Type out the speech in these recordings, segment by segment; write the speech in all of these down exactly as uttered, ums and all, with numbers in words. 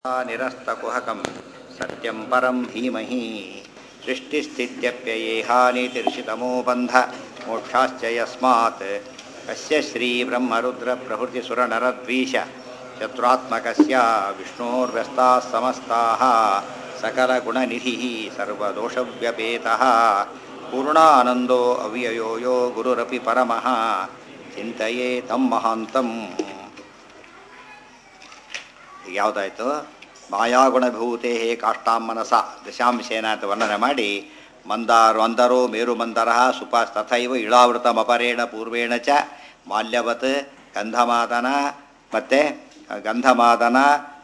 निरस्तकुहकं सत्यं परं धीमहि सृष्टिस्थित्यप्ययेहानीतिर्षितमो बन्ध मोक्षाश्च यस्मात् कस्य श्रीब्रह्मरुद्रप्रभृतिसुरनरद्वीष चतुरात्मकस्य विष्णोर्व्यस्ताः समस्ताः सकलगुणनिधिः सर्वदोषव्यपेतः पूर्णानन्दो अव्ययो यो गुरुरपि परमः चिन्तये तं महान्तम्. ಯಾವುದಾಯಿತು ಮಾಯಾಗುಣಭೂತೆ ಕಾಷ್ಟಾಂ ಮನಸ ದಶಾಂಶೇನ ಅಂತ ವರ್ಣನೆ ಮಾಡಿ ಮಂದಾರ ಮಂದರೋ ಮೇರು ಮಂದರ ಸುಪ ತಥೈವ ಇಳಾವೃತಮಪರೇಣ ಪೂರ್ವೇಣ ಚ ಮಾಲ್ಯವತ್ ಗಂಧಮಾದನ ಮತ್ತು ಗಂಧಮಾದನ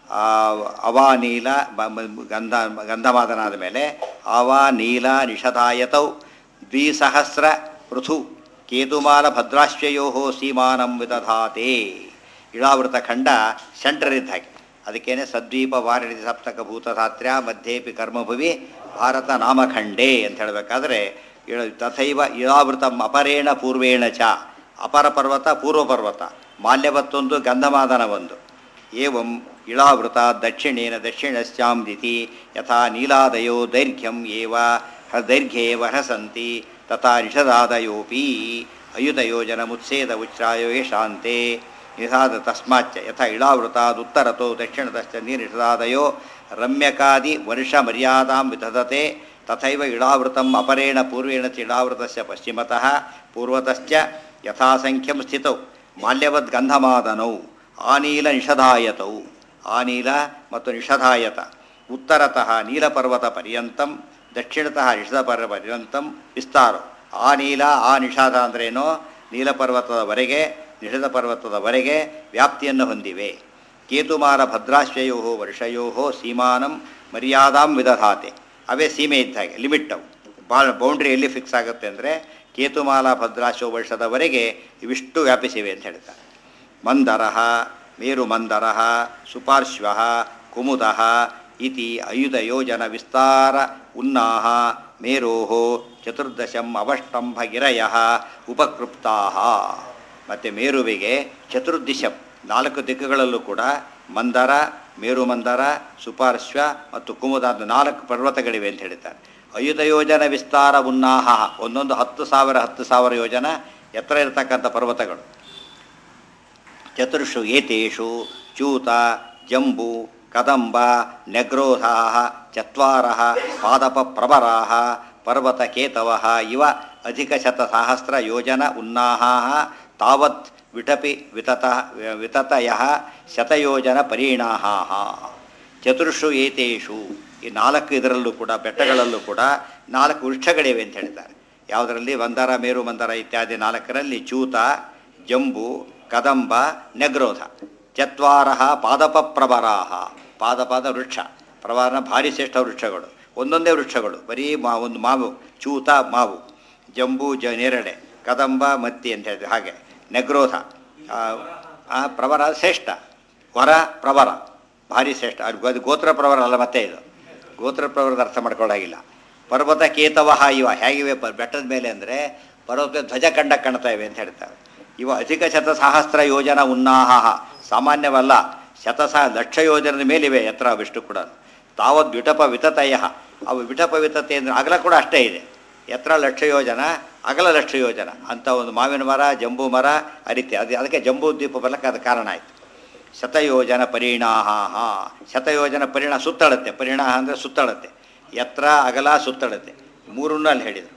ಅವಾನೀಲ ಗಂಧ ಗಂಧಮಾದನ ಆದಮೇಲೆ ಅವಾನೀಲ ನಿಷಧಾಯತೌ ದ್ವಿಸಹಸ್ರ ಪೃಥು ಕೇತುಮಾಲ ಭದ್ರಾಶ್ವಯೋ ಸೀಮಾನಂ ವಿದಧಾತೆ. ಇಳಾವೃತ ಖಂಡ ಸೆಂಟರಿದ್ದ ಹಾಗೆ ಅದಕ್ಕೇನೆ ಸದ್ವೀಪ ವಾರಣಿ ಸಪ್ತಕ ಭೂತಧಾತ್ರ್ಯ ಮಧ್ಯೇಪಿ ಕರ್ಮಭುವಿ ಭಾರತ ನಾಮಖಂಡೇ ಅಂತ ಹೇಳಬೇಕಾದ್ರೆ ಇಳ ತಥೈವ ಇಳಾವೃತಂ ಅಪರೇಣ ಪೂರ್ವೇಣ ಚ ಅಪರ ಪರ್ವತ ಪೂರ್ವ ಪರ್ವತ ಮಾಲ್ಯವತ್ತೊಂದು ಗಂಧಮಾದನ ಒಂದು ಏವಂ ಇಳಾವೃತ ದಕ್ಷಿಣೇನ ದಕ್ಷಿಣಶ್ಚಾಂ ದಿತಿ ಯಥಾ ನೀಲಾದಯೋ ದೈರ್ಘ್ಯಂ ಏವ ದೈರ್ಘ್ಯೇವ ಹಸಂತಿ ತಥಾ ನಿಷದಾದಯೋಪಿ ಅಯುತಯೋಜನ ಮುತ್ಸೇದ ಉಚ್ಛ್ರಾಯೋ ಯಶಾಂತೆ ನಿಷಾದ ತಸ್ಮಾಚ್ಚ ಯಥ ಇಳಾವೃತಾದುತ್ತರತೋ ದಕ್ಷಿಣತಶ್ಚ ನಿಷದಾದಯೋ ರಮ್ಯಕಾದಿ ವರ್ಷ ಮರ್ಯಾದಾಂ ವಿದಧತೆ ತಥೈವ ಇಳಾವೃತಂ ಅಪರೇಣ ಪೂರ್ವೇಣ ಚ ಇಳಾವೃತಸ್ಯ ಪಶ್ಚಿಮತಃ ಪೂರ್ವತಶ್ಚ ಯಥಾಸಂಖ್ಯಂ ಸ್ಥಿತೌ ಮಾಲ್ಯವದ್ ಗಂಧಮಾದನೌ ಆನೀಲ ನಿಷಧಾಯತೌ ಆನೀಲ ಮತ್ತು ನಿಷಧಾಯತ ಉತ್ತರತಃ ನೀಲಪರ್ವತ ಪರ್ಯಂತಂ ದಕ್ಷಿಣತಃ ನಿಷಧಪರ್ವ ಪರ್ಯಂತಂ ವಿಸ್ತಾರೋ ಆನೀಲ ಆ ನಿಷಾದ ಅಂದ್ರೇನೋ ನೀಲಪರ್ವತದವರೆಗೆ ನಿಷಧ ಪರ್ವತದವರೆಗೆ ವ್ಯಾಪ್ತಿಯನ್ನು ಹೊಂದಿವೆ. ಕೇತುಮಾಲ ಭದ್ರಾಶ್ವಯೋ ವರ್ಷಯೋ ಸೀಮಾನಂ ಮರ್ಯಾದಾಂ ವಿದಧಾತೆ ಅವೇ ಸೀಮೆ ಇದ್ದ ಹಾಗೆ ಲಿಮಿಟ್ ಅವು ಭಾಳ ಬೌಂಡ್ರಿ ಎಲ್ಲಿ ಫಿಕ್ಸ್ ಆಗುತ್ತೆ ಅಂದರೆ ಕೇತುಮಾಲ ಭದ್ರಾಶ್ವ ವರ್ಷದವರೆಗೆ ಇವಿಷ್ಟು ವ್ಯಾಪಿಸಿವೆ ಅಂತ ಹೇಳ್ತಾರೆ. ಮಂದರ ಮೇರು ಮಂದರ ಸುಪಾರ್ಶ್ವ ಕುಮುದ ಇತಿ ಅಯುಧಯೋಜನ ವಿಸ್ತಾರ ಉನ್ನಾಹ ಮೇರೋ ಚತುರ್ದಶಂ ಅವಷ್ಟಂಭ ಗಿರಯ ಉಪಕೃಪ್ತಾ. ಮತ್ತು ಮೇರುವಿಗೆ ಚತುರ್ದಿಶಂ ನಾಲ್ಕು ದಿಕ್ಕುಗಳಲ್ಲೂ ಕೂಡ ಮಂದರ ಮೇರು ಮಂದರ ಸುಪಾರ್ಶ್ವ ಮತ್ತು ಕುಮುದಾದ ನಾಲ್ಕು ಪರ್ವತಗಳಿವೆ ಅಂತ ಹೇಳ್ತಾರೆ. ಅಯುಧ ಯೋಜನ ವಿಸ್ತಾರ ಉನ್ನಾಹ ಒಂದೊಂದು ಹತ್ತು ಸಾವಿರ ಹತ್ತು ಸಾವಿರ ಯೋಜನ ಎತ್ತರ ಇರತಕ್ಕಂಥ ಪರ್ವತಗಳು. ಚತುರ್ಷು ಏತೇಷು ಚ್ಯೂತ ಜಂಬೂ ಕದಂಬ ನೆಗ್ರೋಧ ಚತ್ವಾರ ಪಾದಪ ಪ್ರಬರಾ ಪರ್ವತಕೇತವ ಇವ ಅಧಿಕಶತಸಹಸ್ರ ಯೋಜನ ಉನ್ನಾಹ ತಾವತ್ ವಿಟಪಿ ವಿತತ ವಿತತಯ ಶತಯೋಜನ ಪರಿಣಾಹ. ಚತುರ್ಷು ಏತೇಷು ಈ ನಾಲ್ಕು ಇದರಲ್ಲೂ ಕೂಡ ಬೆಟ್ಟಗಳಲ್ಲೂ ಕೂಡ ನಾಲ್ಕು ವೃಕ್ಷಗಳಿವೆ ಅಂತ ಹೇಳ್ತಾರೆ. ಯಾವುದರಲ್ಲಿ ಮಂದರ ಮೇರು ಮಂದರ ಇತ್ಯಾದಿ ನಾಲ್ಕರಲ್ಲಿ ಚ್ಯೂತ ಜಂಬು ಕದಂಬ ನೆಗ್ರೋಧ ಚತ್ವಾರ ಪಾದಪ ಪ್ರಬರಾಹ ಪಾದಪಾದ ವೃಕ್ಷ ಪ್ರಬಾರನ ಭಾರಿ ಶ್ರೇಷ್ಠ ವೃಕ್ಷಗಳು ಒಂದೊಂದೇ ವೃಕ್ಷಗಳು ಬರೀ ಮಾ ಒಂದು ಮಾವು ಚ್ಯೂತ ಮಾವು ಜಂಬೂ ಜ ನೇರಳೆ ಕದಂಬ ಮತ್ತಿ ಅಂತ ಹೇಳಿದ್ರೆ ಹಾಗೆ ನೆಗ್ರೋಧ ಪ್ರವರ ಶ್ರೇಷ್ಠ ವರ ಪ್ರವರ ಭಾರಿ ಶ್ರೇಷ್ಠ ಅದು ಗೋತ್ರ ಪ್ರವರ ಅಲ್ಲ ಮತ್ತೆ ಇದು ಗೋತ್ರ ಪ್ರವರದ ಅರ್ಥ ಮಾಡ್ಕೊಳ್ಳಾಗಿಲ್ಲ. ಪರ್ವತ ಕೇತವ ಇವ ಹೇಗಿವೆ ಬೆಟ್ಟದ ಮೇಲೆ ಅಂದರೆ ಪರ್ವತ ಧ್ವಜ ಕಂಡ ಕಾಣ್ತಾ ಇವೆ ಅಂತ ಹೇಳ್ತಾರೆ. ಇವ ಅಧಿಕ ಶತಸಹಸ್ರ ಯೋಜನ ಉನ್ನಾಹ ಸಾಮಾನ್ಯವಲ್ಲ ಶತಸಹ ಲಕ್ಷ ಯೋಜನದ ಮೇಲಿವೆ ಎತ್ತರ ಅವಿಷ್ಟು ಕೂಡ. ತಾವದ್ ವಿಟಪ ವಿತತಯ ಅವು ವಿಟಪ ವಿತತೆ ಅಂದರೆ ಅಗಲ ಕೂಡ ಅಷ್ಟೇ ಇದೆ. ಎತ್ತರ ಲಕ್ಷ ಯೋಜನ ಅಗಲ ಲಕ್ಷ ಯೋಜನ ಅಂತ ಒಂದು ಮಾವಿನ ಮರ ಜಂಬೂ ಮರ ಆ ರೀತಿ ಅದು ಅದಕ್ಕೆ ಜಂಬೂ ದ್ವೀಪ ಬಲಕ್ಕೆ ಅದು ಕಾರಣ ಆಯಿತು. ಶತಯೋಜನ ಪರಿಣಾಹ ಶತಯೋಜನ ಪರಿಣ ಸುತ್ತಳತೆ ಪರಿಣಾಹ ಅಂದರೆ ಸುತ್ತಳತೆ ಎತ್ತರ ಅಗಲ ಸುತ್ತಳತೆ ಮೂರನ್ನೂ ಅಲ್ಲಿ ಹೇಳಿದರು.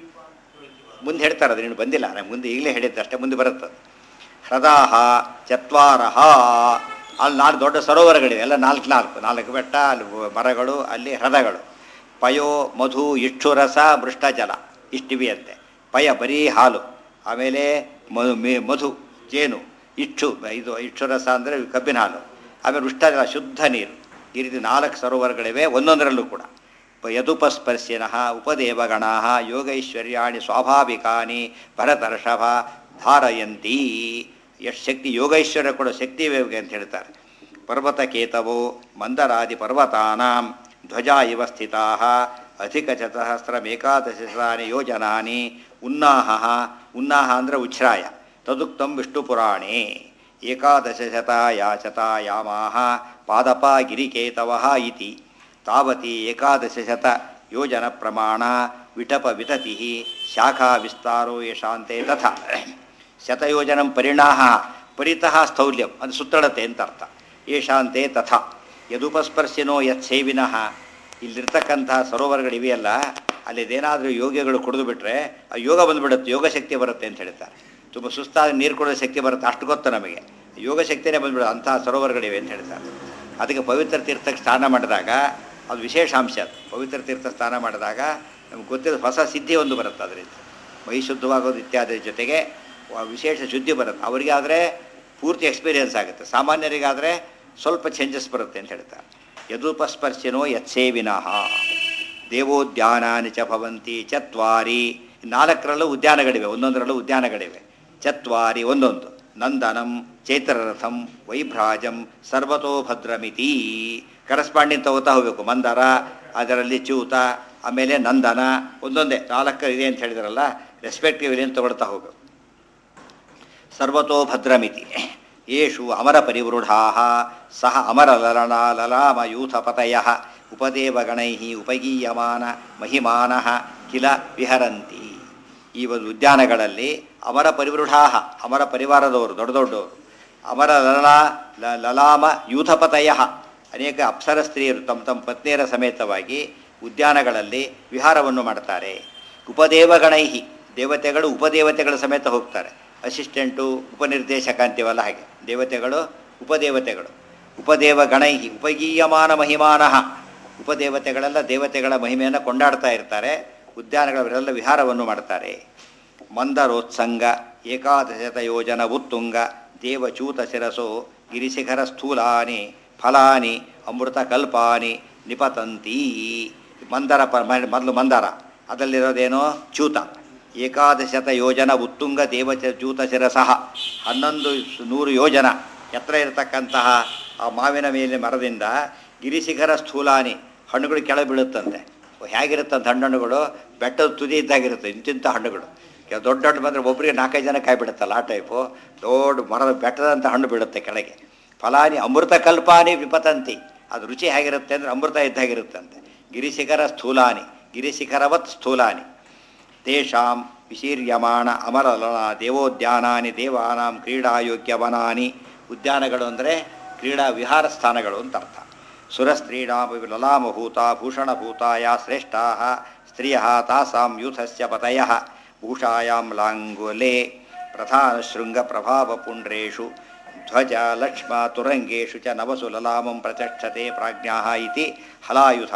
ಮುಂದೆ ಹೇಳ್ತಾರೆ ಅದು ನೀನು ಬಂದಿಲ್ಲ ನಾನು ಮುಂದೆ ಈಗಲೇ ಹೇಳಿದ್ದು ಅಷ್ಟೇ ಮುಂದೆ ಬರುತ್ತದೆ. ಹೃದಾಹ ಚತ್ವಾರಹ ಅಲ್ಲಿ ನಾಲ್ಕು ದೊಡ್ಡ ಸರೋವರಗಳಿವೆ ಎಲ್ಲ ನಾಲ್ಕು ನಾಲ್ಕು ನಾಲ್ಕು ಬೆಟ್ಟ ಅಲ್ಲಿ ಮರಗಳು ಅಲ್ಲಿ ಹೃದಗಳು. ಪಯೋ ಮಧು ಇಕ್ಷುರಸ ಮೃಷ್ಟಜಲ ಇಷ್ಟಿವೆಯಂತೆ. ಪಯ ಬರೀ ಹಾಲು ಆಮೇಲೆ ಮಧು ಮೇ ಮಧು ಜೇನು ಇಕ್ಷು ಇದು ಇಕ್ಷುರಸ ಅಂದರೆ ಕಬ್ಬಿನ ಹಾಲು ಆಮೇಲೆ ಮೃಷ್ಟಜಲ ಶುದ್ಧ ನೀರು ಈ ರೀತಿ ನಾಲ್ಕು ಸರೋವರಗಳಿವೆ ಒಂದೊಂದರಲ್ಲೂ ಕೂಡ. ಯದುಪಸ್ಪರ್ಶಿನಃ ಉಪದೇವಗಣಾ ಯೋಗೈಶ್ವರ್ಯಾಣಿ ಸ್ವಾಭಾವಿಕಾನಿ ಭರತರ್ಷಭ ಧಾರಯಂತಿ. ಎಷ್ಟು ಶಕ್ತಿ ಯೋಗೈಶ್ವರ್ಯ ಕೊಡೋ ಶಕ್ತಿ ಇವೆ ಅಂತ ಹೇಳ್ತಾರೆ. ಪರ್ವತಕೇತವೋ ಮಂದರಾದಿ ಪರ್ವತಾನಾಂ ಧ್ವಜ ಇವ ಸ್ಥಿತಾ ಅಧಿಕ ಚತಸಹಸ್ರಮೇಕಾದಶಾನಿ ಯೋಜನಾನಿ ಉನ್ನಾಹ ಉನ್ನಾಹ ಅಂದರೆ ಉಚ್ಛ್ರಾಯ ತದುಕ್ತಂ ವಿಷ್ಣು ಪುರಾಣೇ ಏಕಾದಶಶತಾಯ ಶತಾಯಾಮಾಹ ಪಾದಪ ಗಿರಿಕೇತವಃ ಇತಿ ತಾವತಿ ಏಕಾದಶಶತ ಯೋಜನ ಪ್ರಮಾಣ ವಿಟಪ ವಿತತಿ ಶಾಖಾ ವಿಸ್ತಾರೋ ಯಶಾಂತೆ ತಥಾ ಶತಯೋಜನಂ ಪರಿಣಾಹ ಪರಿತಃ ಸ್ಥೌಲ್ಯಂ ಅದು ಸುತ್ತಳತೆ ಅಂತ ಅರ್ಥ ಯಶಾಂತೆ ತಥಾ ಯದುಪಸ್ಪರ್ಶಿನೋ ಯತ್ಸೇವಿನಃ ಇಲ್ಲಿರ್ತಕ್ಕಂತಹ ಸರೋವರಗಳಿವೆಯಲ್ಲ ಅಲ್ಲಿದೇನಾದರೂ ಯೋಗಿಗಳು ಕುಡಿದು ಬಿಟ್ಟರೆ ಆ ಯೋಗ ಬಂದುಬಿಡುತ್ತೆ ಯೋಗ ಶಕ್ತಿ ಬರುತ್ತೆ ಅಂತ ಹೇಳ್ತಾರೆ. ತುಂಬ ಸುಸ್ತಾದ ನೀರು ಕೊಡೋ ಶಕ್ತಿ ಬರುತ್ತೆ ಅಷ್ಟು ಗೊತ್ತು ನಮಗೆ ಯೋಗ ಶಕ್ತಿನೇ ಬಂದುಬಿಡುತ್ತೆ ಅಂತಹ ಸರೋವರಗಳಿವೆ ಅಂತ ಹೇಳ್ತಾರೆ. ಅದಕ್ಕೆ ಪವಿತ್ರ ತೀರ್ಥಕ್ಕೆ ಸ್ನಾನ ಮಾಡಿದಾಗ ಅದು ವಿಶೇಷ ಅಂಶ. ಅದು ಪವಿತ್ರ ತೀರ್ಥ ಸ್ನಾನ ಮಾಡಿದಾಗ ನಮ್ಗೆ ಗೊತ್ತಿರೋ ಹೊಸ ಸಿದ್ಧಿ ಒಂದು ಬರುತ್ತೆ. ಅದರಿಂದ ಮೈ ಶುದ್ಧವಾಗೋದು ಇತ್ಯಾದಿ ಜೊತೆಗೆ ವಿಶೇಷ ಶುದ್ಧಿ ಬರುತ್ತೆ. ಅವರಿಗೆ ಆದರೆ ಪೂರ್ತಿ ಎಕ್ಸ್ಪೀರಿಯೆನ್ಸ್ ಆಗುತ್ತೆ, ಸಾಮಾನ್ಯರಿಗಾದರೆ ಸ್ವಲ್ಪ ಚೇಂಜಸ್ ಬರುತ್ತೆ ಅಂತ ಹೇಳ್ತಾರೆ. ಯದುಪಸ್ಪರ್ಶಿನೋ ಯತ್ಸೇವಿನಃ ದೇವೋದ್ಯಾನಾನಿ ಚ ಭವಂತಿ ಚತ್ವಾರಿ ನಾಲ್ಕರಲ್ಲೂ ಉದ್ಯಾನಗಳಿವೆ, ಒಂದೊಂದರಲ್ಲೂ ಉದ್ಯಾನಗಳಿವೆ. ಚತ್ವಾರಿ ಒಂದೊಂದು ನಂದನಂ ಚೈತ್ರರಥಂ ವೈಭ್ರಾಜಂ ಸರ್ವತೋ ಭದ್ರಮಿತಿ ಕರಸ್ಪಾಂಡಿಂಗ್ ತಗೋತಾ ಹೋಗಬೇಕು. ಮಂದಾರ ಅದರಲ್ಲಿ ಚ್ಯೂತ ಆಮೇಲೆ ನಂದನ ಒಂದೊಂದೇ ನಾಲ್ಕು ಇದೆ ಅಂತ ಹೇಳಿದ್ರಲ್ಲ ರೆಸ್ಪೆಕ್ಟಿವ್ ಏನು ತಗೊಳ್ತಾ ಹೋಗಬೇಕು. ಸರ್ವತೋ ಭದ್ರಮಿತಿ ಯೇಷು ಅಮರ ಪರಿವೃಢಾ ಸಹ ಅಮರ ಲಲನ ಲಲಾಮ ಯೂಥಪತಯ ಉಪದೇವಗಣೈ ಉಪಗೀಯಮಾನ ಮಹಿಮಾನಃ ಕಿಲ ವಿಹರಂತಿ. ಈ ಒಂದು ಉದ್ಯಾನಗಳಲ್ಲಿ ಅಮರ ಪರಿವೃಢಾ ಅಮರ ಪರಿವಾರದವರು ದೊಡ್ಡ ದೊಡ್ಡವರು, ಅಮರ ಲಲಾ ಲಲಾಮ ಯೂಥಪತಯ ಅನೇಕ ಅಪ್ಸರ ಸ್ತ್ರೀಯರು ತಮ್ಮ ತಮ್ಮ ಪತ್ನಿಯರ ಸಮೇತವಾಗಿ ಉದ್ಯಾನಗಳಲ್ಲಿ ವಿಹಾರವನ್ನು ಮಾಡ್ತಾರೆ. ಉಪದೇವಗಣೈ ದೇವತೆಗಳು ಉಪದೇವತೆಗಳ ಸಮೇತ ಹೋಗ್ತಾರೆ. ಅಸಿಸ್ಟೆಂಟು ಉಪನಿರ್ದೇಶಕ ಅಂತೀವಲ್ಲ ಹಾಗೆ ದೇವತೆಗಳು ಉಪದೇವತೆಗಳು. ಉಪದೇವಗಣೈ ಉಪಗೀಯಮಾನ ಮಹಿಮಾನಃ ಉಪದೇವತೆಗಳೆಲ್ಲ ದೇವತೆಗಳ ಮಹಿಮೆಯನ್ನು ಕೊಂಡಾಡ್ತಾ ಇರ್ತಾರೆ. ಉದ್ಯಾನಗಳವರೆಲ್ಲ ವಿಹಾರವನ್ನು ಮಾಡ್ತಾರೆ. ಮಂದರೋತ್ಸಂಗ ಏಕಾದಶತ ಯೋಜನ ಉತ್ತುಂಗ ದೇವಚೂತ ಶಿರಸೋ ಗಿರಿಶಿಖರ ಸ್ಥೂಲಾನಿ ಫಲಾನಿ ಅಮೃತ ಕಲ್ಪಾನಿ ನಿಪತಂತಿ. ಮಂದರ ಪ ಮೊದಲು ಮಂದಾರ ಅದರಲ್ಲಿರೋದೇನೋ ಚ್ಯೂತ. ಏಕಾದಶತ ಯೋಜನ ಉತ್ತುಂಗ ದೇವಚೂತ ಶಿರಸಃ ಹನ್ನೊಂದು ನೂರು ಯೋಜನ ಎತ್ತರ ಇರತಕ್ಕಂತಹ ಆ ಮಾವಿನ ಮೇಲೆ ಮರದಿಂದ ಗಿರಿಶಿಖರ ಸ್ಥೂಲಾನಿ ಹಣ್ಣುಗಳು ಕೆಳ ಬೀಳುತ್ತಂತೆ. ಹೇಗಿರುತ್ತಂತ ಹಣ್ಣುಗಳು ಬೆಟ್ಟದ ತುದಿ ಇದ್ದಾಗಿರುತ್ತೆ ಇಂತಿಂಥ ಹಣ್ಣುಗಳು. ದೊಡ್ಡ ಹಣ್ಣು ಬಂದರೆ ಒಬ್ಬರಿಗೆ ನಾಲ್ಕೈದು ಜನ ಕಾಯಿ ಬಿಡುತ್ತಲ್ಲ ಆ ಟೈಪು ದೊಡ್ಡ ಮರದ ಬೆಟ್ಟದಂಥ ಹಣ್ಣು ಬೀಳುತ್ತೆ ಕೆಳಗೆ. ಫಲಾನಿ ಅಮೃತ ಕಲ್ಪಾನಿ ವಿಪತಂತಿ ಅದು ರುಚಿ ಹೇಗಿರುತ್ತೆ ಅಂದರೆ ಅಮೃತ ಇದ್ದಾಗಿರುತ್ತಂತೆ. ಗಿರಿಶಿಖರ ಸ್ಥೂಲಾನಿ ಗಿರಿಶಿಖರವತ್ ಸ್ಥೂಲಾನಿ ತೇಷಾಂ ವಿಶೀರ್ಯಮಾಣ ಅಮರಲನ ದೇವೋದ್ಯಾನಾನಿ ದೇವಾನಾಂ ಕ್ರೀಡಾಯೋಗ್ಯವನಾನಿ. ಉದ್ಯಾನಗಳು ಅಂದರೆ ಕ್ರೀಡಾ ವಿಹಾರ ಸ್ಥಾನಗಳು ಅಂತ ಅರ್ಥ. ಸುರಸ್ತ್ರೀಣಾಂ ಲಲಾಮಭೂತ ಭೂಷಣಭೂತ ಯಾ ಶ್ರೇಷ್ಠಾ ಸ್ತ್ರೀಯ ತಾಸಾಂ ಯೂಥಸ್ಯ ಪತಯ ಭೂಷಾಯಾಂ ಲಾಂಗುಲೆ ಪ್ರಧಾನ ಶೃಂಗ ಪ್ರಭಾವ ಪುಂಡ್ರೇಷು ಧ್ವಜ ಲಕ್ಷ್ಮ ತುರಂಗೇಶು ಚ ನವಸು ಲಲಾಮಂ ಪ್ರಚಕ್ಷತೆ ಪ್ರಾಜ್ಞಾ ಇತಿ ಹಲಾಯುಧ.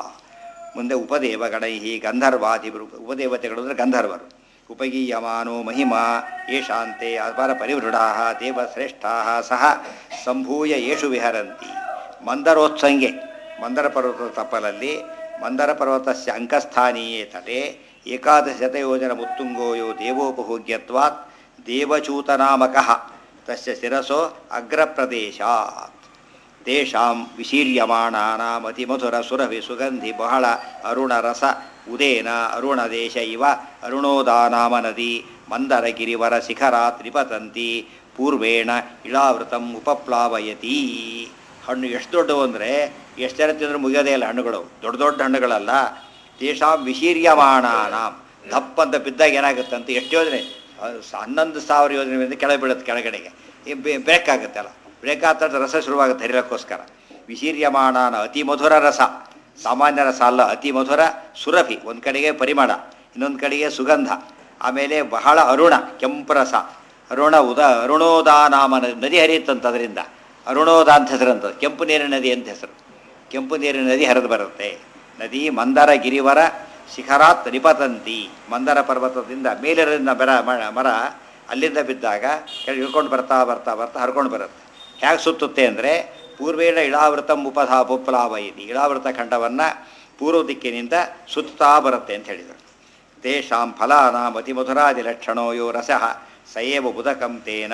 ಮುಂದೆ ಉಪದೇವಗಣೈ ಗಂಧರ್ವಾದಿ ಉಪದೇವತೆಗಳು ಅಂದರೆ ಗಂಧರ್ವರು. ಉಪಗೀಯಮಾನೋ ಮಹಿಮಾ ಯೇಷಾಂತೆ ಅಪರ ಪರಿವೃಢಾ ದೇವಶ್ರೇಷ್ಠಾ ಸಹ ಸಂಭೂಯ ಯೇಷು ವಿಹರಂತಿ. ಮಂದರೋತ್ಸಂಗೆ ಮಂದರ ಪರ್ವತದ ತಪ್ಪಲಲ್ಲಿ ಮಂದರ ಪರ್ವತಸ್ಯ ಅಂಕಸ್ಥಾನೀಯೇ ತಟೆ ಏಕಾದಶತಯೋಜನ ಮುತ್ತುಂಗೋ ಯೋ ದೇವೋಪಭೋಗ್ಯತ್ವಾತ್ ದೇವಚೂತನಾಮಕಃ ತಸ್ಯ ಶಿರಸೋ ಅಗ್ರಪ್ರದೇಶಾತ್. ತೇಷಾಂ ವಿಶೀರ್ಯಮಾಣಾನಾಂ ಅತಿಮಧುರ ಸುರಭಿ ಸುಗಂಧಿ ಬಹಳ ಅರುಣ ರಸ ಉದೇನ ಅರುಣದೇಶ ಇವ ಅರುಣೋದಾನಾಮ ನದಿ ಮಂದರಗಿರಿವರ ಶಿಖರಾತ್ ನಿಪತಂತಿ ಪೂರ್ವೇಣ ಇಳಾವೃತಂ ಉಪಪ್ಲಾವಯತಿ. ಹಣ್ಣು ಎಷ್ಟು ದೊಡ್ಡವು ಅಂದರೆ ಎಷ್ಟು ಜನ ತಿಂದರೂ ಮುಗಿಯೋದೇ ಇಲ್ಲ ಹಣ್ಣುಗಳು, ದೊಡ್ಡ ದೊಡ್ಡ ಹಣ್ಣುಗಳಲ್ಲ. ತೇಷಾಂ ವಿಶೀರ್ಯಮಾಣಾನಾಂ ದಪ್ಪಂತ ಬಿದ್ದಾಗ ಏನಾಗುತ್ತೆ ಅಂತ ಎಷ್ಟು ಯೋಜನೆ ಹನ್ನೊಂದು ಸಾವಿರ ಯೋಜನೆಯಿಂದ ಕೆಳಗೆ ಬೀಳುತ್ತೆ ಕೆಳಗಡೆಗೆ ಬ್ರೇಕ್ ಆಗುತ್ತೆ ಅಲ್ಲ, ಬ್ರೇಕ್ ಆದ ರಸ ಶುರುವಾಗುತ್ತೆ ಹರಿಲಕ್ಕೋಸ್ಕರ. ವಿಶೀರ್ಯಮಾಣಾನ ಅತಿ ಮಧುರ ರಸ ಸಾಮಾನ್ಯ ರಸ ಅಲ್ಲ, ಅತಿ ಮಧುರ ಸುರಭಿ ಒಂದು ಕಡೆಗೆ ಪರಿಮಳ ಇನ್ನೊಂದು ಕಡೆಗೆ ಸುಗಂಧ ಆಮೇಲೆ ಬಹಳ ಅರುಣ ಕೆಂಪು ರಸ ಅರುಣ ಉದ ಅರುಣೋದಾನಾಮ ನದಿ ಹರಿಯುತ್ತಂತ ಅದರಿಂದ ಅರುಣೋದ ಅಂತ ಹೆಸರಂತ ಕೆಂಪು ನೀರಿನ ನದಿ ಅಂತ ಹೆಸರು. ಕೆಂಪು ನೀರಿನ ನದಿ ಹರಿದು ಬರುತ್ತೆ. ನದಿ ಮಂದರ ಗಿರಿವರ ಶಿಖರಾತ್ ನಿಪತಂತಿ ಮಂದರ ಪರ್ವತದಿಂದ ಮೇಲಿರೋದ್ರಿಂದ ಮರ ಮರ ಅಲ್ಲಿಂದ ಬಿದ್ದಾಗ ಕೆಳಗೆ ಇಳ್ಕೊಂಡು ಬರ್ತಾ ಬರ್ತಾ ಬರ್ತಾ ಹರ್ಕೊಂಡು ಬರುತ್ತೆ. ಹೇಗೆ ಸುತ್ತುತ್ತೆ ಅಂದರೆ ಪೂರ್ವೇಣ ಇಳಾವೃತಂ ಉಪಧಾ ಉಪಲಾವ ಇದೆ ಇಳಾವೃತ ಖಂಡವನ್ನು ಪೂರ್ವ ದಿಕ್ಕಿನಿಂದ ಸುತ್ತಾ ಬರುತ್ತೆ ಅಂತ ಹೇಳಿದರು. ತೇಷಾಂ ಫಲಾನಾಂ ಅತಿಮಧುರಾದಿ ಲಕ್ಷಣೋ ಯೋ ರಸಃ ಸಯೇವ ಬುಧಕಂ ತೇನ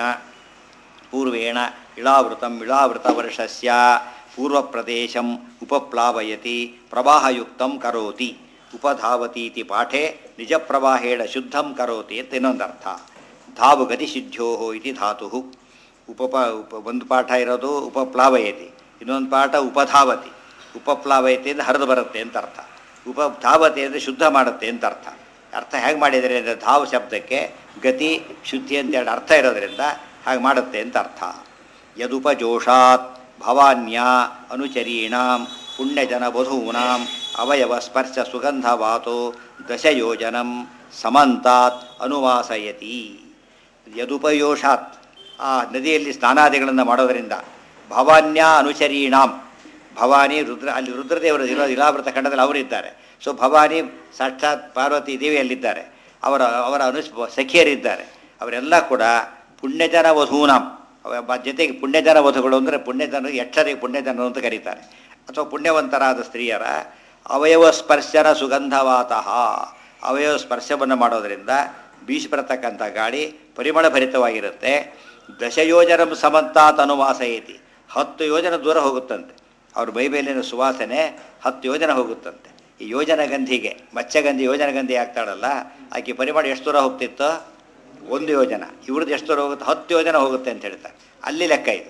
ಪೂರ್ವೇಣ ಇಳಾವೃತಂ ಇಳಾವೃತ ವರ್ಷಸ್ಯ ಪೂರ್ವ ಪ್ರದೇಶಂ ಉಪಪ್ಲಾವಯತಿ ಪ್ರವಾಹಯುಕ್ತಂ ಕರೋತಿ ಉಪಧಾವತೀತಿ ಪಾಠೆ ನಿಜ ಪ್ರವಾಹೇಣ ಶುದ್ಧಂ ಕರೋತಿ ಅಂತ ಇನ್ನೊಂದರ್ಥ. ಧಾವು ಗತಿಸಿದ್ಧೋ ಇತಿ ಧಾತು ಉಪಪ ಉಪ ಒಂದು ಪಾಠ ಇರೋದು ಉಪಪ್ಲಾವಯತಿ, ಇನ್ನೊಂದು ಪಾಠ ಉಪಧಾವತಿ. ಉಪಪ್ಲಾವಯತಿ ಅಂದರೆ ಹರಿದು ಬರುತ್ತೆ ಅಂತ ಅರ್ಥ, ಉಪಧಾವತಿ ಅಂದರೆ ಶುದ್ಧ ಮಾಡುತ್ತೆ ಅಂತ ಅರ್ಥ. ಅರ್ಥ ಹೇಗೆ ಮಾಡಿದರೆ ಅಂದರೆ ಧಾವ್ ಶಬ್ದಕ್ಕೆ ಗತಿ ಶುದ್ಧಿ ಅಂತೇಳಿ ಅರ್ಥ ಇರೋದರಿಂದ ಹಾಗೆ ಮಾಡುತ್ತೆ ಅಂತ ಅರ್ಥ. ಯದುಪಜೋಷಾತ್ ಭವಾನ್ಯ ಅನುಚರೀಣಾಂ ಪುಣ್ಯಜನ ವಧೂನಾಂ ಅವಯವ ಸ್ಪರ್ಶ ಸುಗಂಧವಾತೋ ದಶಯೋಜನಂ ಸಮಂತಾತ್ ಅನುವಾಸಯತಿ. ಯದುಪಯೋಷಾತ್ ಆ ನದಿಯಲ್ಲಿ ಸ್ನಾನಾದಿಗಳನ್ನು ಮಾಡೋದರಿಂದ ಭವಾನ್ಯ ಅನುಚರೀಣಾಂ, ಭವಾನಿ ರುದ್ರ, ಅಲ್ಲಿ ರುದ್ರದೇವರು ಇರೋ ಇಲಾವೃತ ಖಂಡದಲ್ಲಿ ಅವರಿದ್ದಾರೆ. ಸೊ ಭವಾನಿ ಸಾಕ್ಷಾತ್ ಪಾರ್ವತಿ ದೇವಿಯಲ್ಲಿದ್ದಾರೆ, ಅವರ ಅವರ ಅನು ಸಖಿಯರಿದ್ದಾರೆ. ಅವರೆಲ್ಲ ಕೂಡ ಪುಣ್ಯಜನ ವಧೂನಾಂ, ಜೊತೆಗೆ ಪುಣ್ಯಜನ ವಧುಗಳು ಅಂದರೆ ಪುಣ್ಯಜನ ಯಕ್ಷರಿಗೆ ಪುಣ್ಯಜನರು ಅಂತ ಕರೀತಾರೆ, ಅಥವಾ ಪುಣ್ಯವಂತರಾದ ಸ್ತ್ರೀಯರ ಅವಯವ ಸ್ಪರ್ಶನ ಸುಗಂಧವಾತಃ, ಅವಯವ ಸ್ಪರ್ಶವನ್ನು ಮಾಡೋದರಿಂದ ಬೀಸಿ ಬರತಕ್ಕಂಥ ಗಾಳಿ ಪರಿಮಳ ಭರಿತವಾಗಿರುತ್ತೆ. ದಶಯೋಜನ ಸಮಂತಾತ್ ಅನುವಾಸಯತಿ, ಹತ್ತು ಯೋಜನ ದೂರ ಹೋಗುತ್ತಂತೆ ಅವ್ರ ಮೈಮೇಲಿನ ಸುವಾಸನೆ, ಹತ್ತು ಯೋಜನ ಹೋಗುತ್ತಂತೆ. ಈ ಯೋಜನ ಗಂಧಿಗೆ ಮತ್ಸ್ಯಗಂಧಿ ಯೋಜನ ಗಂಧಿ ಆಗ್ತಾಳಲ್ಲ, ಆಕೆ ಪರಿಮಳ ಎಷ್ಟು ದೂರ ಹೋಗ್ತಿತ್ತು? ಒಂದು ಯೋಜನ. ಇವ್ರದ್ದು ಎಷ್ಟು ದೂರ ಹೋಗುತ್ತೆ? ಹತ್ತು ಯೋಜನ ಹೋಗುತ್ತೆ ಅಂತ ಹೇಳ್ತಾರೆ. ಅಲ್ಲಿ ಲೆಕ್ಕ ಇದು.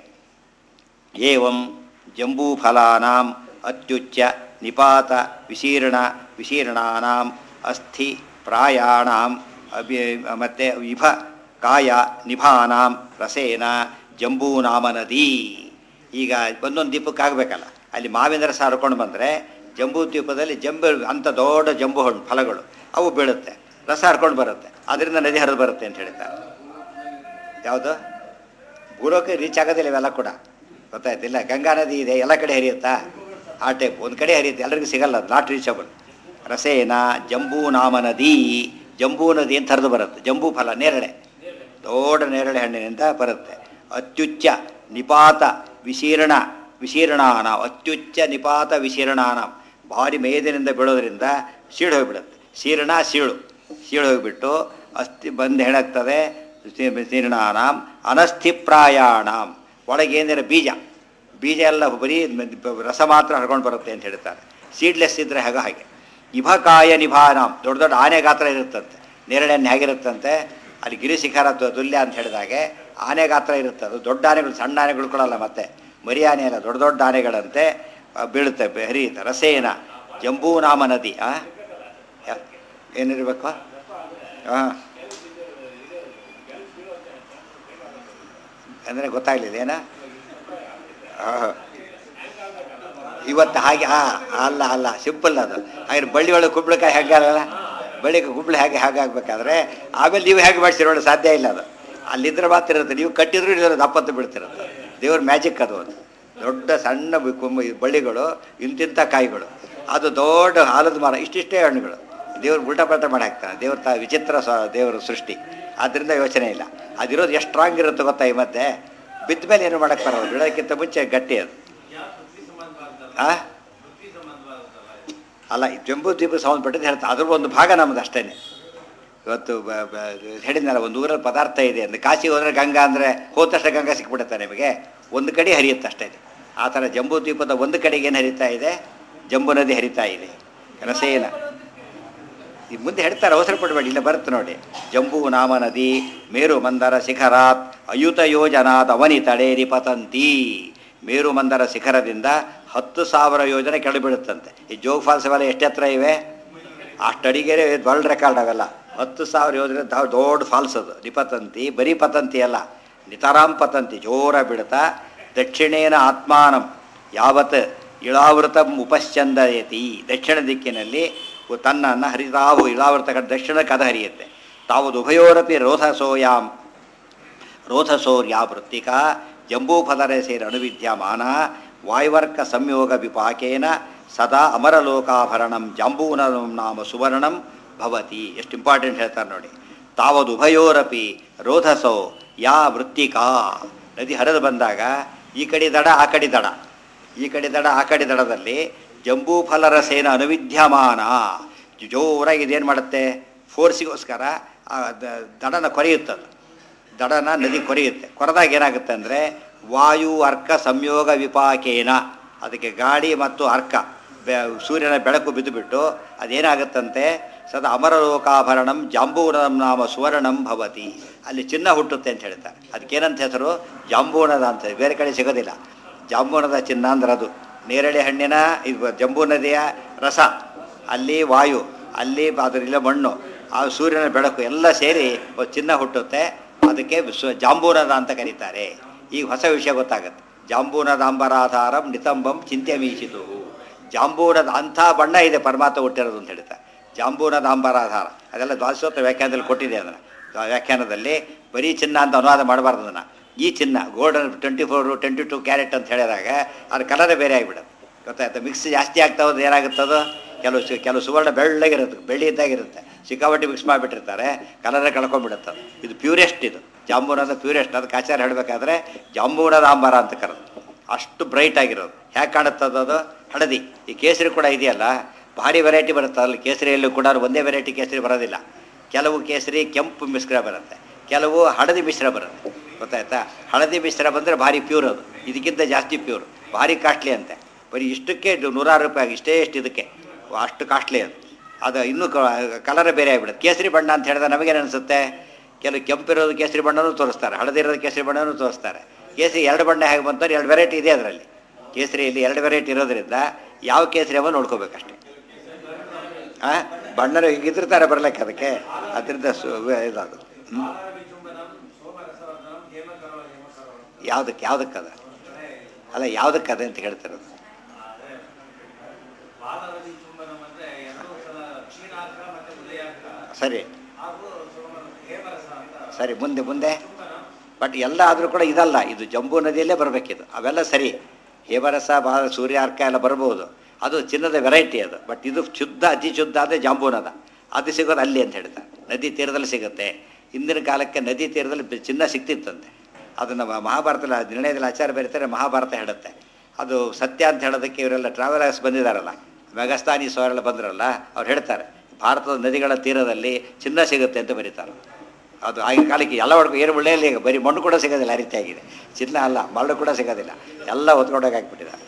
ಏವಂ ಜಂಬೂಫಲಾನಾಂ ಅತ್ಯುಚ್ಚ ನಿಪಾತ ವಿಶೀರ್ಣ ವಿಶೀರ್ಣಾನಾಂ ಅಸ್ಥಿ ಪ್ರಾಯಾಣಾಂ ಅಭಿ ಮತ್ತು ವಿಭ ಕಾಯ ನಿಭಾನಾಂ ರಸೇನ ಜಂಬೂನಾಮ ನದಿ. ಈಗ ಒಂದೊಂದು ದೀಪಕ್ಕೆ ಆಗಬೇಕಲ್ಲ, ಅಲ್ಲಿ ಮಾವಿನ ರಸ ಹರ್ಕೊಂಡು ಬಂದರೆ ಜಂಬೂ ದ್ವೀಪದಲ್ಲಿ ಜಂಬು ಅಂಥ ದೊಡ್ಡ ಜಂಬು ಹಣ್ಣು ಫಲಗಳು ಅವು ಬೀಳುತ್ತೆ, ರಸ ಹರ್ಕೊಂಡು ಬರುತ್ತೆ, ಅದರಿಂದ ನದಿ ಹರಿದು ಬರುತ್ತೆ ಅಂತ ಹೇಳ್ತಾರೆ. ಯಾವುದು ಭೂಲೋಕ ರೀಚ್ ಆಗೋದಿಲ್ಲ ಇವೆಲ್ಲ ಕೂಡ, ಗೊತ್ತಾಯ್ತಿಲ್ಲ. ಗಂಗಾ ನದಿ ಇದೆ, ಎಲ್ಲ ಕಡೆ ಹರಿಯುತ್ತಾ? ಆ ಟೈಪ್ ಒಂದು ಕಡೆ ಹರಿಯುತ್ತೆ, ಎಲ್ಲರಿಗೂ ಸಿಗಲ್ಲ, ಅದು ನಾಟ್ ರೀಚಬಲ್. ರಸೇನ ಜಂಬೂ ನಾಮ ನದಿ, ಜಂಬೂ ನದಿ ಅಂತ ಹರಿದು ಬರುತ್ತೆ. ಜಂಬೂ ಫಲ ನೇರಳೆ, ದೊಡ್ಡ ನೇರಳೆ ಹಣ್ಣಿನಿಂದ ಬರುತ್ತೆ. ಅತ್ಯುಚ್ಚ ನಿಪಾತ ವಿಶೀರ್ಣ ವಿಶೀರ್ಣಾನ, ಅತ್ಯುಚ್ಚ ನಿಪಾತ ವಿಶೀರ್ಣಾನ, ಭಾರಿ ಮೇದಿನಿಂದ ಬೀಳೋದ್ರಿಂದ ಸೀಳು ಹೋಗಿಬಿಡುತ್ತೆ. ಶೀರ್ಣ ಸೀಳು ಸೀಳು ಹೋಗಿಬಿಟ್ಟು ಅಸ್ಥಿ ಬಂದು ಹೇಳಾಗ್ತದೆ. ಶೀರ್ಣಾನಾಂ ಅನಸ್ಥಿಪ್ರಾಯಾಣಾಂ, ಒಳಗೇಂದಿರ ಬೀಜ ಬೀಜ ಎಲ್ಲ ಬರೀ ರಸ ಮಾತ್ರ ಹರ್ಕೊಂಡು ಬರುತ್ತೆ ಅಂತ ಹೇಳ್ತಾರೆ. ಸೀಡ್ಲೆಸ್ ಇದ್ದರೆ ಹಾಗೆ ಹಾಗೆ. ಇಭಕಾಯ ನಿಭಾನಾಂ, ದೊಡ್ಡ ದೊಡ್ಡ ಆನೆ ಗಾತ್ರ ಇರುತ್ತಂತೆ. ನೇರಳೆಣ್ಣೆ ಹೇಗಿರುತ್ತಂತೆ, ಅಲ್ಲಿ ಗಿರಿಶಿಖರ ತುಲ್ಯ ಅಂತ ಹೇಳಿದಾಗೆ ಆನೆ ಗಾತ್ರ ಇರುತ್ತೆ. ಅದು ದೊಡ್ಡ ಆನೆಗಳು, ಸಣ್ಣ ಆನೆಗಳು ಕೊಡಲ್ಲ, ಮತ್ತೆ ಮರಿ ಆನೆ ಅಲ್ಲ, ದೊಡ್ಡ ದೊಡ್ಡ ಆನೆಗಳಂತೆ ಬೀಳುತ್ತೆ, ಹರಿಯುತ್ತೆ. ರಸೇನ ಜಂಬೂ ನಾಮ ನದಿ. ಆ ಏನಿರಬೇಕು? ಹಾಂ ಅಂದರೆ ಗೊತ್ತಾಗಲಿಲ್ಲ ಏನ? ಹಾಂ ಇವತ್ತು ಹಾಗೆ. ಹಾಂ ಅಲ್ಲ ಅಲ್ಲ ಸಿಂಪಲ್ ಅದು. ಹಾಗೆ ಬಳ್ಳಿ ಒಳಗೆ ಕುಂಬಳಕಾಯಿ ಹಾಗಲ್ಲ, ಬಳ್ಳಿ ಕುಂಬಳಿ ಹಾಗೆ ಹಾಗೆ ಆಗಬೇಕಾದ್ರೆ ಆಮೇಲೆ ನೀವು ಹೇಗೆ ಮಾಡಿಸಿರೋಣ ಸಾಧ್ಯ ಇಲ್ಲ. ಅದು ಅಲ್ಲಿದ್ದರೆ ಮಾತ್ರ ಇರುತ್ತೆ, ನೀವು ಕಟ್ಟಿದ್ರು ಇಲ್ಲದ ದಪ್ಪತ್ತು ಬೀಳ್ತಿರುತ್ತೆ. ದೇವ್ರ ಮ್ಯಾಜಿಕ್ ಅದು. ಒಂದು ದೊಡ್ಡ ಸಣ್ಣ ಕುಂಬ ಬಳ್ಳಿಗಳು, ಇಂತಿಂಥ ಕಾಯಿಗಳು, ಅದು ದೊಡ್ಡ ಆಲದ ಮರ, ಇಷ್ಟಿಷ್ಟೇ ಹಣ್ಣುಗಳು. ದೇವ್ರು ಉಲ್ಟಾ ಪಲ್ಟಾ ಮಾಡಿ ಹಾಕ್ತಾನೆ. ದೇವ್ರ ತ ವಿಚಿತ್ರ ಸ ದೇವರ ಸೃಷ್ಟಿ. ಆದ್ದರಿಂದ ಯೋಚನೆ ಇಲ್ಲ. ಅದಿರೋದು ಎಷ್ಟು ಸ್ಟ್ರಾಂಗ್ ಇರುತ್ತೆ ಗೊತ್ತಾ? ಈ ಮಧ್ಯೆ ಬಿದ್ದ ಮೇಲೆ ಏನು ಮಾಡೋಕ್ಕೆ ಬರೋದು, ಬಿಡೋದಕ್ಕಿಂತ ಮುಂಚೆ ಗಟ್ಟಿ ಅದು. ಆ ಅಲ್ಲ, ಈ ಜಂಬೂ ದ್ವೀಪ ಸಂಬಂಧಪಟ್ಟಿದ್ದು ಹೇಳ್ತಾ, ಅದ್ರ ಒಂದು ಭಾಗ ನಮ್ಮದು ಅಷ್ಟೇ. ಇವತ್ತು ಹೇಳಿದ್ನಲ್ಲ, ಒಂದು ಊರಲ್ಲಿ ಪದಾರ್ಥ ಇದೆ ಅಂದರೆ, ಕಾಶಿಗೆ ಹೋದರೆ ಗಂಗಾ ಅಂದರೆ ಹೋದ ತಕ್ಷಣ ಗಂಗಾ ಸಿಕ್ಬಿಡುತ್ತೆ ನಿಮಗೆ, ಒಂದು ಕಡೆ ಹರಿಯುತ್ತೆ ಅಷ್ಟೇ. ಆ ಥರ ಜಂಬೂ ದ್ವೀಪದ ಒಂದು ಕಡೆಗೆ ಏನು ಹರಿತಾ ಇದೆ? ಜಂಬೂ ನದಿ ಹರಿತಾ ಇದೆ. ರಸೇನ ಈ ಮುಂದೆ ಹೇಳ್ತಾರೆ, ಅವಸರ ಪಡಬೇಡಿ, ಇಲ್ಲ ಬರುತ್ತೆ ನೋಡಿ. ಜಂಬೂ ನಾಮ ನದಿ ಮೇರು ಮಂದರ ಶಿಖರಾತ್ ಅಯುತ ಯೋಜನಾತ್ ಅವನಿ ತಡೇರಿ ಪತಂತಿ. ಮೇರು ಮಂದರ ಶಿಖರದಿಂದ ಹತ್ತು ಸಾವಿರ ಯೋಜನೆ ಕೆಳಗೆ ಬೀಳುತ್ತಂತೆ. ಈ ಜೋಗ್ ಫಾಲ್ಸ್ ಅವೆಲ್ಲ ಎಷ್ಟು ಎತ್ತರ ಇವೆ? ಅಷ್ಟಡಿಗೆ ವರ್ಲ್ಡ್ ರೆಕಾರ್ಡ್ ಅವೆಲ್ಲ. ಹತ್ತು ಸಾವಿರ ಯೋಜನೆ ದೊಡ್ಡ ಫಾಲ್ಸ್ ಅದು. ನಿಪತಂತಿ, ಬರೀ ಪತಂತಿ ಅಲ್ಲ, ನಿತರಾಂ ಪತಂತಿ, ಜೋರ ಬಿಡ್ತಾ. ದಕ್ಷಿಣೇನ ಆತ್ಮಾನಂ ಯಾವತ್ ಇಳಾವೃತಂ ಉಪಶ್ಚಂದಯತಿ, ದಕ್ಷಿಣ ದಿಕ್ಕಿನಲ್ಲಿ ತನ್ನನ್ನು ಹರಿತಾವು ಇಳಾವೃತ ದಕ್ಷಿಣ ಕದ ಹರಿಯುತ್ತೆ. ತಾವದು ಉಭಯೋರಪಿ ರೋಧಸೋಯಾಂ ರೋಧಸೋರ್ಯಾ ವೃತ್ತಿಕಾ ಜಂಬೂಫಲರೆ ಸೇರಿ ಅಣುವಿದ್ಯಮಾನ ವಾಯುವರ್ಕ ಸಂಯೋಗ ವಿಪಾಕೇನ ಸದಾ ಅಮರಲೋಕಾಭರಣಂ ಜಾಂಬೂನಂ ನಾಮ ಸುವರ್ಣಂ ಭವತಿ. ಎಷ್ಟು ಇಂಪಾರ್ಟೆಂಟ್ ಹೇಳ್ತಾರೆ ನೋಡಿ. ತಾವದು ಉಭಯೋರಪಿ ರೋಧಸೋ ಯಾ ವೃತ್ತಿಕಾ, ನದಿ ಹರಿದು ಬಂದಾಗ ಈ ಕಡೆ ದಡ ಆ ಕಡೆ ದಡ, ಈ ಕಡೆ ದಡ ಆ ಕಡೆ ದಡದಲ್ಲಿ ಜಂಬೂಫಲರಸೇನ ಅನುವಿದ್ಯಮಾನ ಜೋರಾಗಿ ಇದೇನು ಮಾಡುತ್ತೆ? ಫೋರ್ಸಿಗೋಸ್ಕರ ಆ ದಡನ ಕೊರೆಯುತ್ತದೆ. ದಡನ ನದಿ ಕೊರೆಯುತ್ತೆ. ಕೊರೆದಾಗ ಏನಾಗುತ್ತೆ ಅಂದರೆ ವಾಯು ಅರ್ಕ ಸಂಯೋಗ ವಿಪಾಕೇನ, ಅದಕ್ಕೆ ಗಾಳಿ ಮತ್ತು ಅರ್ಕ ಸೂರ್ಯನ ಬೆಳಕು ಬಿದ್ದುಬಿಟ್ಟು ಅದೇನಾಗುತ್ತಂತೆ, ಸದಾ ಅಮರಲೋಕಾಭರಣಂ ಜಾಂಬೂನಂ ನಾಮ ಸುವರ್ಣಂ ಭವತಿ. ಅಲ್ಲಿ ಚಿನ್ನ ಹುಟ್ಟುತ್ತೆ ಅಂತ ಹೇಳ್ತಾರೆ. ಅದಕ್ಕೇನಂತ ಹೆಸರು? ಜಾಂಬೂನದ ಅಂತ. ಬೇರೆ ಕಡೆ ಸಿಗೋದಿಲ್ಲ. ಜಾಂಬೂನದ ಚಿನ್ನ ಅಂದ್ರೆ ಅದು ನೇರಳೆ ಹಣ್ಣಿನ ಇದು ಜಂಬೂ ನದಿಯ ರಸ, ಅಲ್ಲಿ ವಾಯು, ಅಲ್ಲಿ ಅದರಿಲ್ಲ ಮಣ್ಣು, ಆ ಸೂರ್ಯನ ಬೆಳಕು ಎಲ್ಲ ಸೇರಿ ಚಿನ್ನ ಹುಟ್ಟುತ್ತೆ. ಅದಕ್ಕೆ ಸ್ವ ಜಾಂಬೂನದ ಅಂತ ಕರೀತಾರೆ. ಈಗ ಹೊಸ ವಿಷಯ ಗೊತ್ತಾಗುತ್ತೆ. ಜಾಂಬೂನದಾಂಬರಾಧಾರಂ ನಿತಂಬಂ ಚಿಂತ್ಯಮೀಶಿತು. ಜಾಂಬೂನದ ಅಂಥ ಬಣ್ಣ ಇದೆ ಪರಮಾತ್ಮ ಹುಟ್ಟಿರೋದು ಅಂತ ಹೇಳ್ತಾರೆ. ಜಾಂಬೂನದಾಂಬರಾಧಾರ ಅದೆಲ್ಲ ದ್ವಾದಶೋತ್ತರ ವ್ಯಾಖ್ಯಾನದಲ್ಲಿ ಕೊಟ್ಟಿದೆ. ಅದನ್ನು ವ್ಯಾಖ್ಯಾನದಲ್ಲಿ ಬರೀ ಚಿನ್ನ ಅಂತ ಅನುವಾದ ಮಾಡಬಾರ್ದು. ಅದನ್ನು ಈ ಚಿನ್ನ golden twenty four twenty two carat ಅಂತ ಹೇಳಿದಾಗ ಅದ್ರ ಕಲರೇ ಬೇರೆ ಆಗಿಬಿಡುತ್ತೆ. ಗೊತ್ತಾಯ್ತು? ಮಿಕ್ಸ್ ಜಾಸ್ತಿ ಆಗ್ತಾ ಹೋದ್ರೆ ಏನಾಗುತ್ತದೋ, ಕೆಲವು ಸು ಕೆಲವು ಸುವರ್ಣ ಬೆಳ್ಳಗಿರುತ್ತೆ, ಬೆಳ್ಳಿ ಇದ್ದಾಗಿರುತ್ತೆ, ಸಿಕ್ಕಾಪಟ್ಟಿ ಮಿಕ್ಸ್ ಮಾಡಿಬಿಟ್ಟಿರ್ತಾರೆ, ಕಲರೇ ಕಳ್ಕೊಂಡ್ಬಿಡುತ್ತೆ. ಇದು ಪ್ಯೂರೆಸ್ಟ್, ಇದು ಜಾಂಬೂನದ ಪ್ಯೂರೆಸ್ಟ್. ಅದಕ್ಕೆ ಆಚಾರ ಹೇಳಬೇಕಾದ್ರೆ ಜಾಂಬೂನದ ಆಂಬಾರ ಅಂತ ಕರೆದು. ಅಷ್ಟು ಬ್ರೈಟ್ ಆಗಿರೋದು. ಹೇಗೆ ಕಾಣುತ್ತದೋ ಅದು ಹಳದಿ. ಈ ಕೇಸರಿ ಕೂಡ ಇದೆಯಲ್ಲ, ಭಾರಿ ವೆರೈಟಿ ಬರುತ್ತೆ. ಅಲ್ಲಿ ಕೇಸರಿಯಲ್ಲೂ ಕೂಡ ಒಂದೇ ವೆರೈಟಿ ಕೇಸರಿ ಬರೋದಿಲ್ಲ. ಕೆಲವು ಕೇಸರಿ ಕೆಂಪು ಮಿಶ್ರ ಬರುತ್ತೆ, ಕೆಲವು ಹಳದಿ ಮಿಶ್ರ ಬರುತ್ತೆ. ಗೊತ್ತಾಯ್ತಾ? ಹಳದಿ ಮಿಶ್ರ ಬಂದರೆ ಭಾರಿ ಪ್ಯೂರ್ ಅದು. ಇದಕ್ಕಿಂತ ಜಾಸ್ತಿ ಪ್ಯೂರ್, ಭಾರಿ ಕಾಸ್ಟ್ಲಿ ಅಂತೆ. ಬರೀ ಇಷ್ಟಕ್ಕೆ ಇದು ನೂರಾರು ರೂಪಾಯಿ, ಇಷ್ಟೇ ಎಷ್ಟು ಇದಕ್ಕೆ, ಅಷ್ಟು ಕಾಸ್ಟ್ಲಿ ಅದು. ಅದು ಇನ್ನೂ ಕಲರೇ ಬೇರೆ ಆಗಿಬಿಡುತ್ತೆ. ಕೇಸರಿ ಬಣ್ಣ ಅಂತ ಹೇಳಿದ್ರೆ ನಮಗೇನು ಅನಿಸುತ್ತೆ? ಕೆಲವು ಕೆಂಪಿರೋದು ಕೇಸರಿ ಬಣ್ಣನೂ ತೋರಿಸ್ತಾರೆ, ಹಳದಿ ಇರೋದು ಕೇಸರಿ ಬಣ್ಣನೂ ತೋರಿಸ್ತಾರೆ. ಕೇಸರಿ ಎರಡು ಬಣ್ಣ ಹೇಗೆ ಬಂತಾರೆ? ಎರಡು ವೆರೈಟಿ ಇದೆ ಅದರಲ್ಲಿ. ಕೇಸರಿಯಲ್ಲಿ ಎರಡು ವೆರೈಟಿ ಇರೋದ್ರಿಂದ ಯಾವ ಕೇಸರಿ ಅವ ನೋಡ್ಕೋಬೇಕಷ್ಟೆ. ಹಾಂ, ಬಣ್ಣರು ಹೀಗಿದ್ದಿರ್ತಾರೆ ಬರ್ಲಿಕ್ಕೆ ಅದಕ್ಕೆ. ಅದರಿಂದ ಸು ಇದಾದು ಯಾವುದಕ್ಕೆ ಯಾವುದಕ್ಕದ ಅಲ್ಲ ಯಾವುದಕ್ಕದ ಅಂತ ಹೇಳ್ತಿರೋದು. ಸರಿ ಸರಿ ಮುಂದೆ ಮುಂದೆ ಬಟ್ ಎಲ್ಲ ಆದರೂ ಕೂಡ ಇದಲ್ಲ, ಇದು ಜಂಬೂ ನದಿಯಲ್ಲೇ ಬರಬೇಕಿದು. ಅವೆಲ್ಲ ಸರಿ, ಹೇಮರಸ ಬಹಳ ಸೂರ್ಯಾರ್ಕ ಎಲ್ಲ ಬರ್ಬೋದು, ಅದು ಚಿನ್ನದ ವೆರೈಟಿ ಅದು. ಬಟ್ ಇದು ಶುದ್ಧ, ಅತಿ ಶುದ್ಧ ಅಂದರೆ ಜಾಂಬೂನದ. ಅದು ಸಿಗೋದು ಅಲ್ಲಿ ಅಂತ ಹೇಳ್ತಾರೆ. ನದಿ ತೀರದಲ್ಲಿ ಸಿಗುತ್ತೆ. ಹಿಂದಿನ ಕಾಲಕ್ಕೆ ನದಿ ತೀರದಲ್ಲಿ ಚಿನ್ನ ಸಿಗ್ತಿತ್ತಂತೆ. ಅದನ್ನು ಮಹಾಭಾರತದಲ್ಲಿ ನಿರ್ಣಯದಲ್ಲಿ ಆಚಾರ ಬರೀತಾರೆ, ಮಹಾಭಾರತ ಹೇಳುತ್ತೆ. ಅದು ಸತ್ಯ ಅಂತ ಹೇಳೋದಕ್ಕೆ ಇವರೆಲ್ಲ ಟ್ರಾವೆಲರ್ಸ್ ಬಂದಿದ್ದಾರಲ್ಲ, ಮೆಗಸ್ತಾನೀಸ್ ಅವರೆಲ್ಲ ಬಂದ್ರಲ್ಲ, ಅವ್ರು ಹೇಳ್ತಾರೆ ಭಾರತದ ನದಿಗಳ ತೀರದಲ್ಲಿ ಚಿನ್ನ ಸಿಗುತ್ತೆ ಅಂತ ಬರೀತಾರೆ. ಅದು ಆಗಿನ ಕಾಲಕ್ಕೆ ಎಲ್ಲ ಹೊಡ್ಕೊ ಏನು ಒಳ್ಳೆಯಲ್ಲಿ ಈಗ ಬರೀ ಮಣ್ಣು ಕೂಡ ಸಿಗೋದಿಲ್ಲ, ಆ ರೀತಿಯಾಗಿದೆ. ಚಿನ್ನ ಅಲ್ಲ, ಮರಳು ಕೂಡ ಸಿಗೋದಿಲ್ಲ, ಎಲ್ಲ ಹೊತ್ಕೊಂಡೋಗಿ ಹಾಕ್ಬಿಟ್ಟಿದ್ದಾರೆ.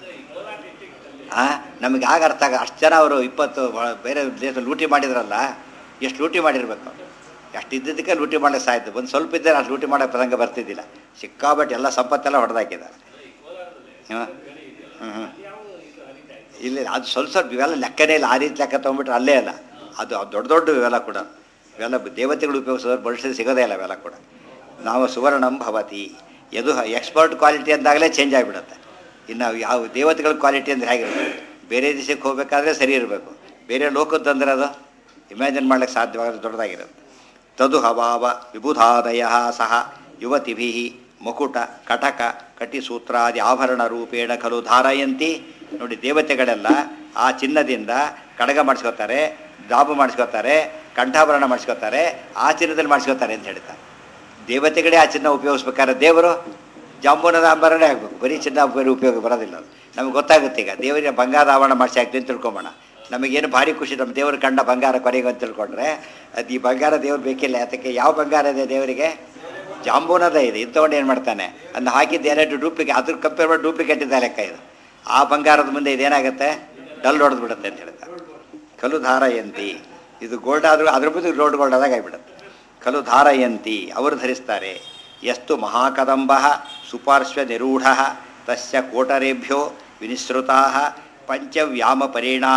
ಹಾಂ, ನಮಗೆ ಆಗ ಅರ್ಥ ಆಗ ಅಷ್ಟು ಜನ ಅವರು ಇಪ್ಪತ್ತು ಬೇರೆ ದೇಶ ಲೂಟಿ ಮಾಡಿದ್ರಲ್ಲ, ಎಷ್ಟು ಲೂಟಿ ಮಾಡಿರ್ಬೇಕು. ಅಷ್ಟು ಇದ್ದಿದ್ದಕ್ಕೆ ಲೂಟಿ ಮಾಡಕ್ಕೆ ಸಾಯ್ತು. ಒಂದು ಸ್ವಲ್ಪ ಇದ್ದರೆ ಅಷ್ಟು ಲೂಟಿ ಮಾಡೋ ಪ್ರಸಂಗ ಬರ್ತಿದ್ದಿಲ್ಲ. ಸಿಕ್ಕಾಬಟ್ಟು ಎಲ್ಲ ಸಂಪತ್ತೆಲ್ಲ ಹೊಡೆದಾಕಿದ್ದಾರೆ. ಹಾಂ ಹ್ಞೂ ಹ್ಞೂ ಇಲ್ಲ, ಅದು ಸ್ವಲ್ಪ ಸ್ವಲ್ಪ ಇವೆಲ್ಲ ಲೆಕ್ಕನೇ ಇಲ್ಲ. ಆ ರೀತಿ ಲೆಕ್ಕ ತೊಗೊಂಡ್ಬಿಟ್ರೆ ಅಲ್ಲೇ ಅಲ್ಲ. ಅದು ದೊಡ್ಡ ದೊಡ್ಡ ಇವೆಲ್ಲ ಕೂಡ, ಇವೆಲ್ಲ ದೇವತೆಗಳು ಉಪಯೋಗಿಸೋದು ಬಳಸಿದ್ರೆ ಸಿಗೋದೇ ಇಲ್ಲ ಇವೆಲ್ಲ ಕೂಡ. ನಾವು ಸುವರ್ಣಂ ಭವತಿ ಎದು ಎಕ್ಸ್ಪರ್ಟ್ ಕ್ವಾಲಿಟಿ ಅಂದಾಗಲೇ ಚೇಂಜ್ ಆಗಿಬಿಡುತ್ತೆ. ಇನ್ನು ಯಾವ ದೇವತೆಗಳ ಕ್ವಾಲಿಟಿ ಅಂದರೆ ಹೇಗಿರುತ್ತೆ? ಬೇರೆ ದೇಶಕ್ಕೆ ಹೋಗಬೇಕಾದ್ರೆ ಸರಿ ಇರಬೇಕು, ಬೇರೆ ಲೋಕದಂದ್ರೆ ಅದು ಇಮ್ಯಾಜಿನ್ ಮಾಡ್ಲಿಕ್ಕೆ ಸಾಧ್ಯವಾಗದೆ ದೊಡ್ಡದಾಗಿರುತ್ತೆ. ತದು ಹವಾವ ವಿಬುಧಾದಯ ಸಹ ಯುವತಿಭಿ ಮುಕುಟ ಕಟಕ ಕಟಿಸೂತ್ರಾದಿ ಆಭರಣ ರೂಪೇಣ ಖಲು ಧಾರಯಂತಿ. ನೋಡಿ, ದೇವತೆಗಳೆಲ್ಲ ಆ ಚಿನ್ನದಿಂದ ಕಡಗ ಮಾಡಿಸ್ಕೋತಾರೆ, ದಾಬು ಮಾಡಿಸ್ಕೋತಾರೆ, ಕಂಠಾಭರಣ ಮಾಡಿಸ್ಕೋತಾರೆ, ಆ ಚಿನ್ನದಲ್ಲಿ ಮಾಡಿಸ್ಕೋತಾರೆ ಅಂತ ಹೇಳ್ತಾರೆ. ದೇವತೆಗಳೇ ಆ ಚಿನ್ನ ಉಪಯೋಗಿಸ್ಬೇಕಾದ್ರೆ ದೇವರು ಜಾಂಬೂನದ ಆಭರಣೇ ಆಗಬೇಕು, ಬರೀ ಚಿನ್ನ ಬೇರೆ ಉಪಯೋಗ ಬರೋದಿಲ್ಲ. ಅದು ನಮ್ಗೆ ಗೊತ್ತಾಗುತ್ತೆ. ಈಗ ದೇವರಿಗೆ ಬಂಗಾರ ಆಭರಣ ಮಾಡಿಸಿ ಹಾಕ್ತೀವಿ ಅಂತ ತಿಳ್ಕೊಂಬೋಣ. ನಮಗೇನು ಭಾರಿ ಖುಷಿ, ನಮ್ಮ ದೇವರು ಕಂಡ ಬಂಗಾರ ಕೊನೆಗೆ ಅಂತ ತಿಳ್ಕೊಂಡ್ರೆ ಅದು ಈ ಬಂಗಾರ ದೇವ್ರು ಬೇಕಿಲ್ಲ. ಅದಕ್ಕೆ ಯಾವ ಬಂಗಾರ ಇದೆ ದೇವರಿಗೆ? ಜಾಂಬೂನದ ಇದೆ. ಇದು ತೊಗೊಂಡು ಏನು ಮಾಡ್ತಾನೆ? ಅದನ್ನ ಹಾಕಿದ್ದು ಎರಡು ಡೂಪ್ಲಿಕೇಟ್, ಅದ್ರ ಕಂಪೇರ್ ಮಾಡಿ ಡೂಪ್ಲಿಕೇಟ್ ಇದ್ದ ಲೆಕ್ಕ ಇದು. ಆ ಬಂಗಾರದ ಮುಂದೆ ಇದೇನಾಗುತ್ತೆ? ಡಲ್ ಹೊಡೆದು ಬಿಡುತ್ತೆ ಅಂತ ಹೇಳ್ತಾರೆ. ಖಲು ಧಾರಯಂತಿ, ಇದು ಗೋಲ್ಡ್ ಆದರೂ ಅದ್ರ ಮುಂದೆ ರೋಡ್ ಗೋಲ್ಡ್ ಆದಾಗ ಆಗಿಬಿಡುತ್ತೆ. ಖಲು ಧಾರಯಂತಿ, ಅವರು ಧರಿಸ್ತಾರೆ. ಎಷ್ಟು ಮಹಾಕದಂಬ ಸುಪಾರ್ಶ್ವ ನಿರೂಢ ತಸ್ಯ ಕೋಟರೇಭ್ಯೋ ವಿನಿಸೃತಾ ಪಂಚವ್ಯಾಮ ಪರಿಣಾ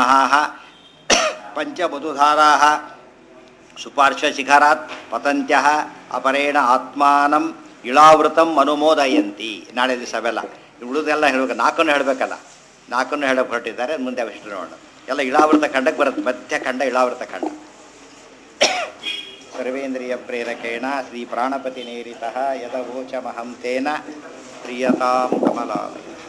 ಪಂಚಮಧುಧಾರಾ ಸುಪಾರ್ಶ್ವಶಿಖರಾತ್ ಪತಂತ್ಯ ಅಪರೇಣ ಆತ್ಮಾನಂ ಇಳಾವೃತಂ ಅನುಮೋದಯಂತಿ. ನಾಳೆ ದಿವಸ ಅವೆಲ್ಲ ಉಳಿದೆಲ್ಲ ಹೇಳಬೇಕು, ನಾಲ್ಕನ್ನು ಹೇಳಬೇಕಲ್ಲ, ನಾಲ್ಕನ್ನು ಹೇಳಕ್ಕೆ ಹೊರಟಿದ್ದಾರೆ. ಮುಂದೆ ಅವಿಷ್ಟು ನೋಡೋಣ. ಎಲ್ಲ ಇಳಾವೃತ ಖಂಡಕ್ಕೆ ಬರುತ್ತೆ, ಮಧ್ಯ ಖಂಡ ಇಳಾವೃತ ಖಂಡ. ಸರ್ವೇಂದ್ರಿಯ ಪ್ರೇರಕೇಣ ಶ್ರೀ ಪ್ರಾಣಪತಿ ನೇರಿತಃ ಯದವೋಚಮಹಂ ತೇನ ಪ್ರಿಯತಾಂ ಕಮಲಾಲಯ.